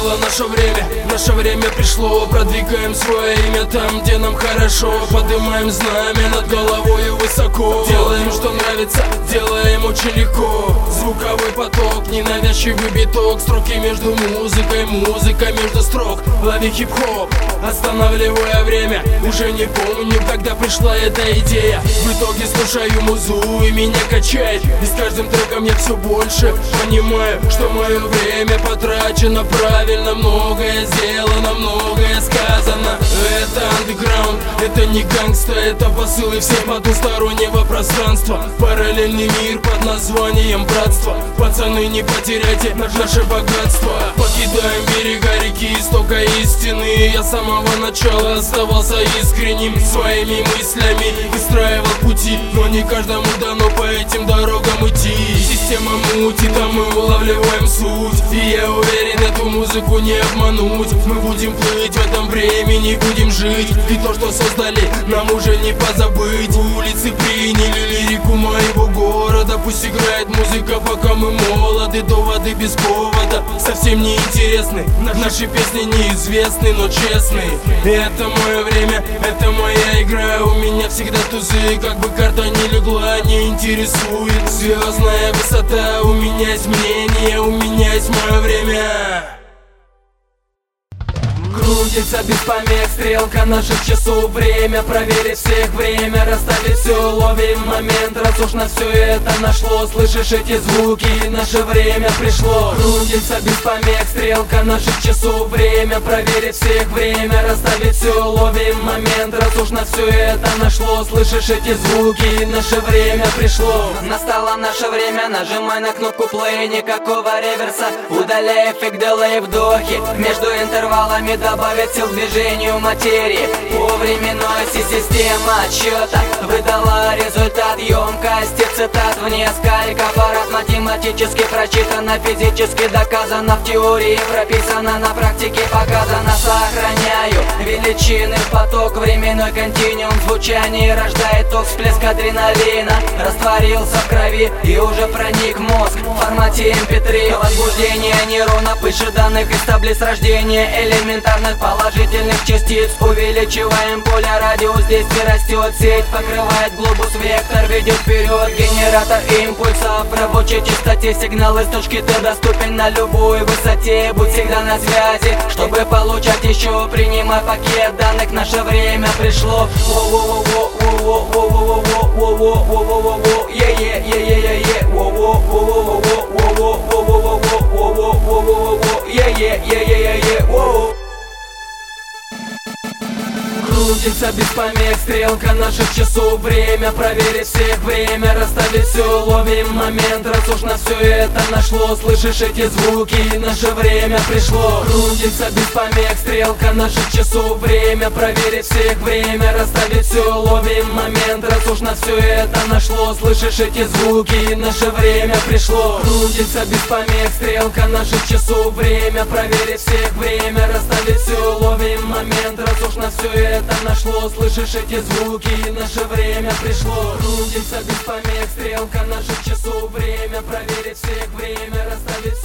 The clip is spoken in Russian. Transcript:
Настало наше время пришло. Продвигаем свое имя там, где нам хорошо. Поднимаем знамя над головой высоко. Делаем, что нравится, делаем очень легко. Звуковой поток, ненавязчивый биток. Строки между музыкой, музыка между строк. Лови хип-хоп, останавливая время. Уже не помню, когда пришла эта идея. В итоге слушаю музу и меня качает. И с каждым треком я все больше понимаю, что мое время потрачено правильно. Многое сделано, многое сказано. Это андеграунд, это не гангста. Это посылы всем потустороннего пространства. Параллельный мир под названием братство. Пацаны, не потеряйте наше богатство. Покидаем берега реки, истока истины. Я с самого начала оставался искренним. Своими мыслями выстраивал пути, но не каждому дано по этим дорогам идти. Система мутит, а мы улавливаем суть. И я уверен, эту музыку не обмануть. Мы будем плыть в этом времени, будем жить. И то, что создали, нам уже не позабыть. Улицы приняли лирику моего города. Пусть играет музыка, пока мы молоды. Доводы без повода совсем не интересны. Наши песни неизвестны, но честные. Это мое время, это моя игра. У меня всегда тузы, как бы карта не легла, не интересует звездная высота. У меня есть мнение, у меня есть мое время. Крутится без помех стрелка наших часов. Время проверить всех, время расставить все. Ловим момент, раз уж на все это нашло. Слышишь эти звуки, наше время пришло. Крутится без помех стрелка наших часов. Время проверить всех, время расставить все. Ловим момент, раз уж на все это нашло. Слышишь эти звуки, наше время пришло. Настало наше время, нажимай на кнопку play. Никакого реверса, удаляй эффект делей, вдохи. Между интервалами добавить сил к движению материи. По временной система отсчета выдала результат емкости цитат в несколько фраз. Математически прочитано, физически доказано, в теории прописано, на практике показано. Сохраняю величины в поток, временной континуум звучание рождает ток, всплеск адреналина. Растворился в крови и уже проник в мозг в формате MP3. Возбуждение нейрона, пыше данных из таблиц рождения элементарных положительных частиц. Увеличиваем поле, радиус действия растет. Сеть покрывает глобус, вектор ведет вперед. Генератор импульсов в рабочей частоте. Сигнал из точки Т доступен на любой высоте. Будь всегда на связи, чтобы получать еще. Принимай пакет данных, наше время пришло. Крутится без помех стрелка наших часов. Время проверить всех, время расставить все. Ловим момент, раз уж на все это нашло. Слышишь эти звуки, наше время пришло. Крутится без помех стрелка наших часов. Время проверить всех, время расставить все. Ловим момент, раз уж на все это нашло. Слышишь эти звуки, наше время пришло. Крутится без помех стрелка наших часов. Время проверить всех, время расставить все. Ловим момент, раз уж на все это нашло. Слышишь эти звуки, наше время пришло. Крутится без помех стрелка наших часов. Время проверить всех, время расставить